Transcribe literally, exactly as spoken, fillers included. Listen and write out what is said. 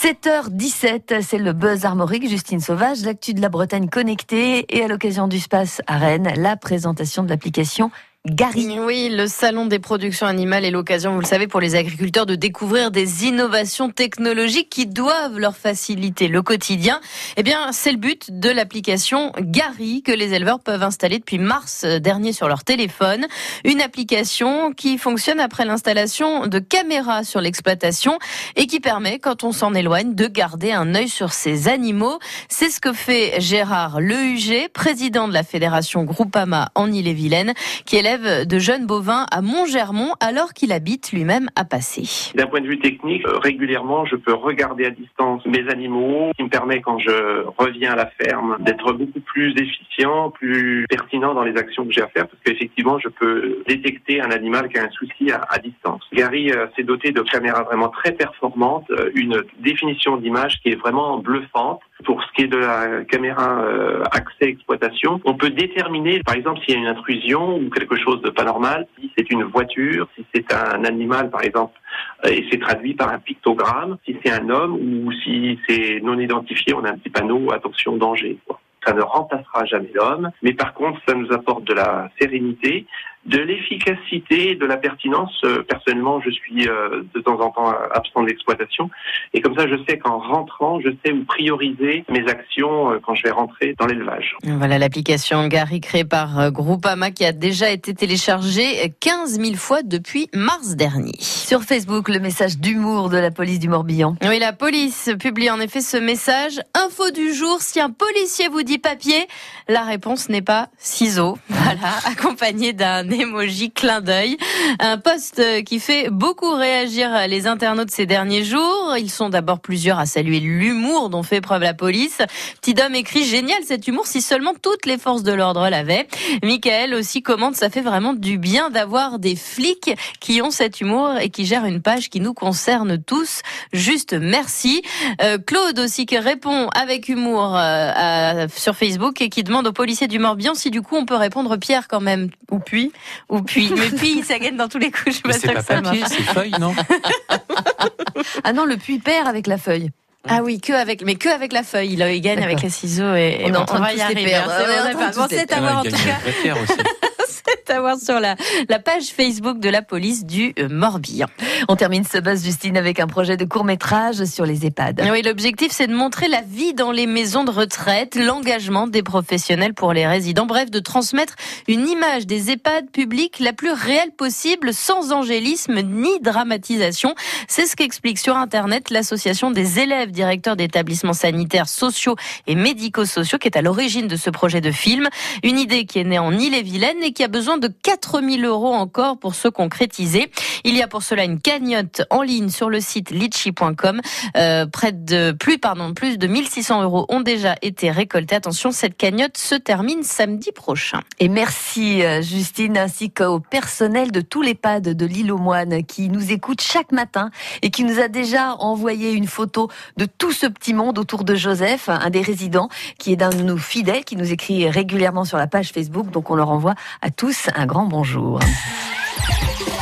sept heures dix-sept, c'est le buzz armorique. Justine Sauvage, l'actu de la Bretagne connectée et à l'occasion du Space à Rennes, la présentation de l'application Gary. Oui, le salon des productions animales est l'occasion, vous le savez, pour les agriculteurs de découvrir des innovations technologiques qui doivent leur faciliter le quotidien. Eh bien, c'est le but de l'application Gary que les éleveurs peuvent installer depuis mars dernier sur leur téléphone. Une application qui fonctionne après l'installation de caméras sur l'exploitation et qui permet, quand on s'en éloigne, de garder un œil sur ces animaux. C'est ce que fait Gérard Lehuger, président de la fédération Groupama en Ille-et-Vilaine, qui élève de jeunes bovins à Montgermont alors qu'il habite lui-même à Passé. D'un point de vue technique, euh, régulièrement, je peux regarder à distance mes animaux, ce qui me permet, quand je reviens à la ferme, d'être beaucoup plus efficient, plus pertinent dans les actions que j'ai à faire, parce qu'effectivement, je peux détecter un animal qui a un souci à, à distance. Gary euh, s'est doté de caméras vraiment très performantes, euh, une définition d'image qui est vraiment bluffante. Pour ce qui est de la caméra euh, accès exploitation, on peut déterminer, par exemple, s'il y a une intrusion ou quelque chose de pas normal, si c'est une voiture, si c'est un animal, par exemple, euh, et c'est traduit par un pictogramme, si c'est un homme ou si c'est non identifié, on a un petit panneau, attention, danger, quoi. Ça ne remplacera jamais l'homme, mais par contre, ça nous apporte de la sérénité, de l'efficacité, de la pertinence. Euh, personnellement, je suis euh, de temps en temps absent de l'exploitation, et comme ça, je sais qu'en rentrant, je sais où prioriser mes actions euh, quand je vais rentrer dans l'élevage. Voilà l'application Gary créée par euh, Groupama qui a déjà été téléchargée quinze mille fois depuis mars dernier. Sur Facebook, le message d'humour de la police du Morbihan. Oui, la police publie en effet ce message. Info du jour, si un policier vous dit papier, la réponse n'est pas ciseaux. Voilà, accompagné d'un emoji clin d'œil. Un post qui fait beaucoup réagir les internautes ces derniers jours. Ils sont d'abord plusieurs à saluer l'humour dont fait preuve la police. Petit Dom écrit: génial cet humour, si seulement toutes les forces de l'ordre l'avaient. Michael aussi commente: ça fait vraiment du bien d'avoir des flics qui ont cet humour et qui gèrent une page qui nous concerne tous. Juste merci. Euh, Claude aussi qui répond avec humour euh, à, sur Facebook et qui demande aux policiers du Morbihan si du coup on peut répondre Pierre quand même, ou puis. Ou puis, mais puis ça gagne dans tous les coups. Je mais c'est pas ça papier, c'est feuille, non? Ah non, le puits perd avec la feuille. Ah oui, que avec, mais que avec la feuille. Il, il gagne avec les ciseaux et, et on, bon, est en train on va de y tous les arriver. perdre. Bon, c'est à voir en tout cas. C'est à voir sur la, la page Facebook de la police du Morbihan. On termine ce buzz, Justine, avec un projet de court-métrage sur les EHPAD. Oui, l'objectif, c'est de montrer la vie dans les maisons de retraite, l'engagement des professionnels pour les résidents. Bref, de transmettre une image des EHPAD publics la plus réelle possible, sans angélisme ni dramatisation. C'est ce qu'explique sur Internet l'association des élèves directeurs d'établissements sanitaires sociaux et médico-sociaux qui est à l'origine de ce projet de film. Une idée qui est née en Ille-et-Vilaine et qui a besoin de quatre mille euros encore pour se concrétiser. Il y a pour cela une cagnotte en ligne sur le site litchi point com. Euh, près de plus, pardon, plus de mille six cents euros ont déjà été récoltés. Attention, cette cagnotte se termine samedi prochain. Et merci Justine, ainsi qu'au personnel de tous les EHPAD de l'Île aux Moines qui nous écoute chaque matin et qui nous a déjà envoyé une photo de tout ce petit monde autour de Joseph, un des résidents, qui est d'un de nos fidèles, qui nous écrit régulièrement sur la page Facebook. Donc on leur envoie à tous un grand bonjour.